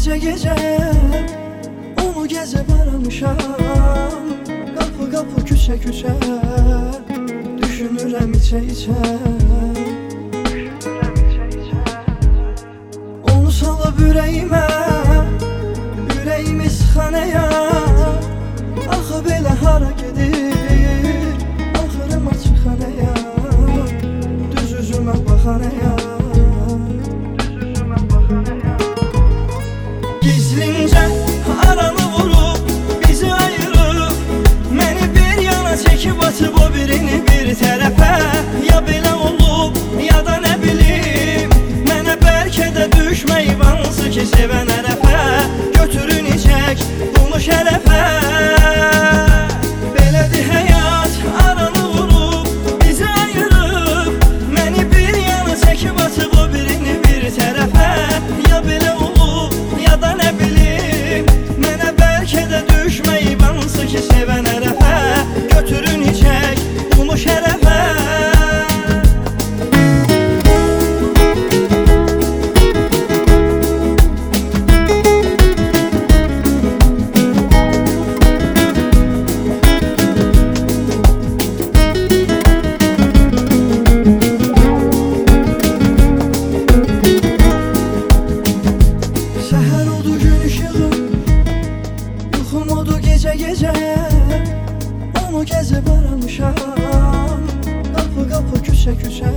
gece onu gezip aramışam. Kapı kapı küçe küçe düşünürəm içe içe. Onu salıb ürəyimə, ürəyimi sıxanaya. Axı belə hara gedir axırım açıqanaya. Düz üzümə baxanaya. Gizlincə aranı vurub bizi ayırıb, məni bir yana çəkib atıb o birini bir tərəfə. Ya belə olub ya da nə bilim, mənə bəlkə də düşməyib hansı ki sevən ərəfə. Götürün içək bunu şərəfə. Belədir həyat, aranı vurub bizi ayırıb, məni bir yana çəkib atıb o birini bir tərəfə. Ya belə olub ya da nə bilim, mənə bəlkə də düşməyib hansı ki sevən ərəfə. Götürün içək bunu şərəfə. Səhər oldu gün işığı, yuxum oldu gecə gecə. Onu gəzib aramışam, qapı qapı küçə küçə